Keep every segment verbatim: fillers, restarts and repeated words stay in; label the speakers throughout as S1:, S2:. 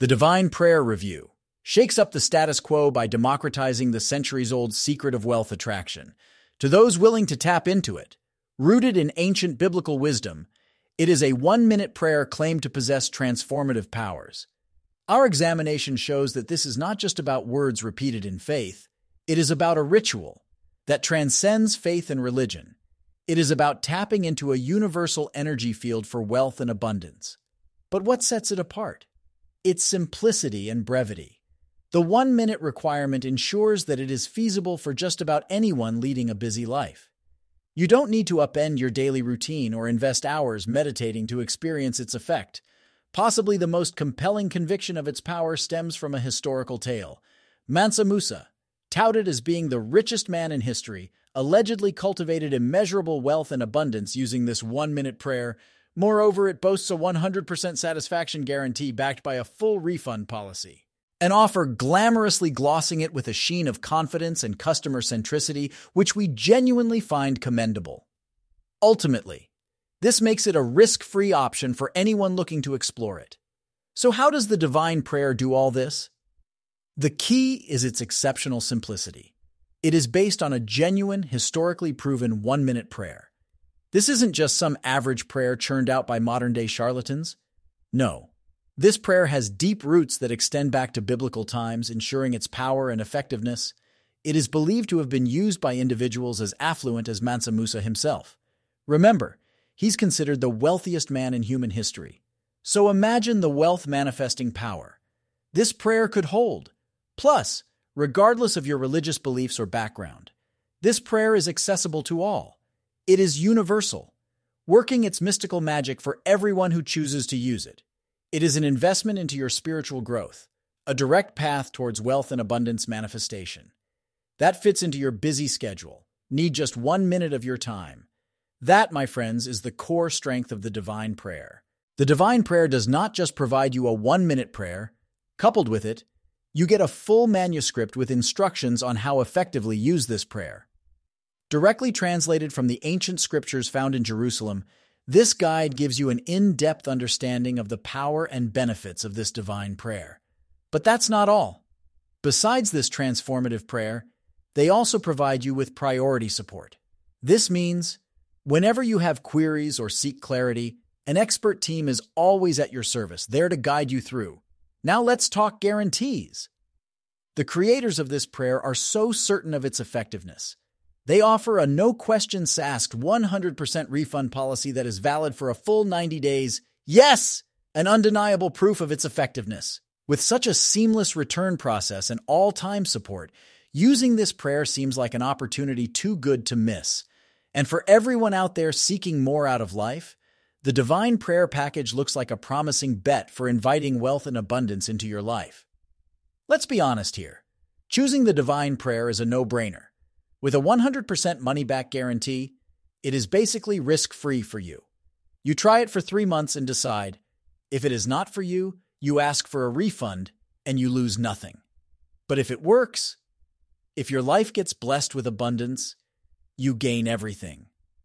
S1: The Divine Prayer Review shakes up the status quo by democratizing the centuries-old secret of wealth attraction. To those willing to tap into it, rooted in ancient biblical wisdom, it is a one-minute prayer claimed to possess transformative powers. Our examination shows that this is not just about words repeated in faith. It is about a ritual that transcends faith and religion. It is about tapping into a universal energy field for wealth and abundance. But what sets it apart? Its simplicity and brevity. The one-minute requirement ensures that it is feasible for just about anyone leading a busy life. You don't need to upend your daily routine or invest hours meditating to experience its effect. Possibly the most compelling conviction of its power stems from a historical tale. Mansa Musa, touted as being the richest man in history, allegedly cultivated immeasurable wealth and abundance using this one-minute prayer. Moreover, it boasts a one hundred percent satisfaction guarantee backed by a full refund policy. An offer glamorously glossing it with a sheen of confidence and customer centricity, which we genuinely find commendable. Ultimately, this makes it a risk-free option for anyone looking to explore it. So how does the Divine Prayer do all this? The key is its exceptional simplicity. It is based on a genuine, historically proven one-minute prayer. This isn't just some average prayer churned out by modern-day charlatans. No, this prayer has deep roots that extend back to biblical times, ensuring its power and effectiveness. It is believed to have been used by individuals as affluent as Mansa Musa himself. Remember, he's considered the wealthiest man in human history. So imagine the wealth manifesting power this prayer could hold. Plus, regardless of your religious beliefs or background, this prayer is accessible to all. It is universal, working its mystical magic for everyone who chooses to use it. It is an investment into your spiritual growth, a direct path towards wealth and abundance manifestation. That fits into your busy schedule. Need just one minute of your time. That, my friends, is the core strength of the Divine Prayer. The Divine Prayer does not just provide you a one-minute prayer. Coupled with it, you get a full manuscript with instructions on how effectively use this prayer. Directly translated from the ancient scriptures found in Jerusalem, this guide gives you an in-depth understanding of the power and benefits of this divine prayer. But that's not all. Besides this transformative prayer, they also provide you with priority support. This means, whenever you have queries or seek clarity, an expert team is always at your service, there to guide you through. Now let's talk guarantees. The creators of this prayer are so certain of its effectiveness. They offer a no-questions-asked one hundred percent refund policy that is valid for a full ninety days. Yes! An undeniable proof of its effectiveness. With such a seamless return process and all-time support, using this prayer seems like an opportunity too good to miss. And for everyone out there seeking more out of life, the Divine Prayer Package looks like a promising bet for inviting wealth and abundance into your life. Let's be honest here. Choosing the Divine Prayer is a no-brainer. With a one hundred percent money-back guarantee, it is basically risk-free for you. You try it for three months and decide. If it is not for you, you ask for a refund and you lose nothing. But if it works, if your life gets blessed with abundance, you gain everything.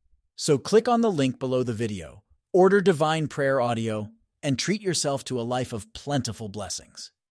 S1: So click on the link below the video, order Divine Prayer Audio, and treat yourself to a life of plentiful blessings.